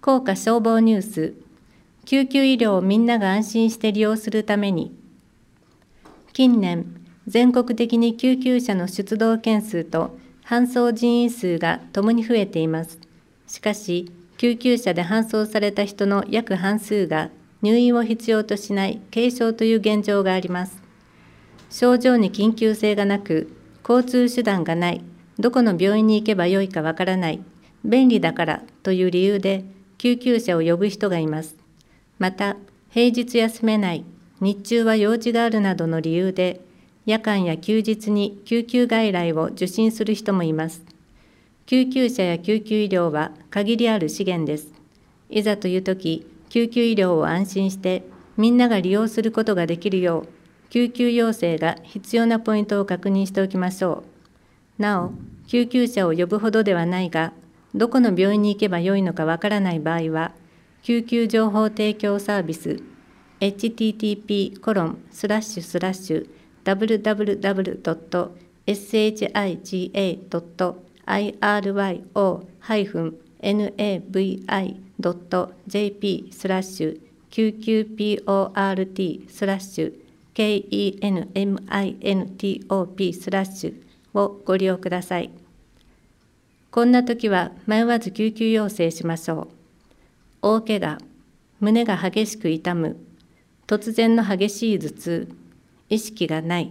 高架消防ニュース、救急医療をみんなが安心して利用するために。近年、全国的に救急車の出動件数と搬送人員数がともに増えています。しかし、救急車で搬送された人の約半数が入院を必要としない軽症という現状があります。症状に緊急性がなく、交通手段がない、どこの病院に行けばよいかわからない、便利だからという理由で救急車を呼ぶ人がいます。また、平日休めない、日中は用事があるなどの理由で、夜間や休日に救急外来を受診する人もいます。救急車や救急医療は限りある資源です。いざというとき、救急医療を安心してみんなが利用することができるよう、救急要請が必要なポイントを確認しておきましょう。なお、救急車を呼ぶほどではないが、どこの病院に行けばよいのかわからない場合は、救急情報提供サービス http://www.sahito.iryo-haifun-navi.jp/救急PORT/KNMINTOP/ をご利用ください。こんな時は迷わず救急要請しましょう。大怪我、胸が激しく痛む、突然の激しい頭痛、意識がない。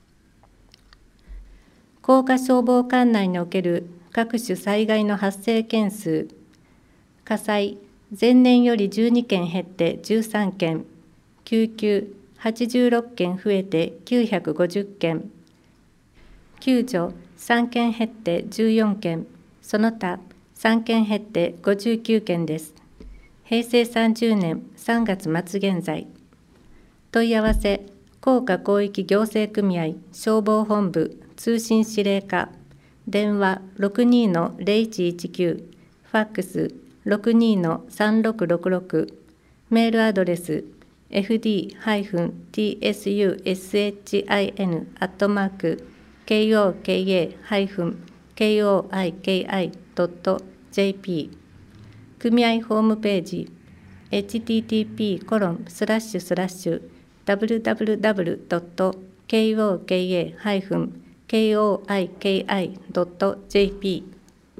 高架消防管内における各種災害の発生件数、火災、前年より12件減って13件、救急、86件増えて950件、救助、3件減って14件、その他3件減って59件です。平成30年3月末現在。問い合わせ、高架広域行政組合消防本部通信指令課、電話 62-0119、ファックス 62-3666、メールアドレス fd-hin-koka-koiki.jp、組合ホームページ http://www.koka-koiki.jp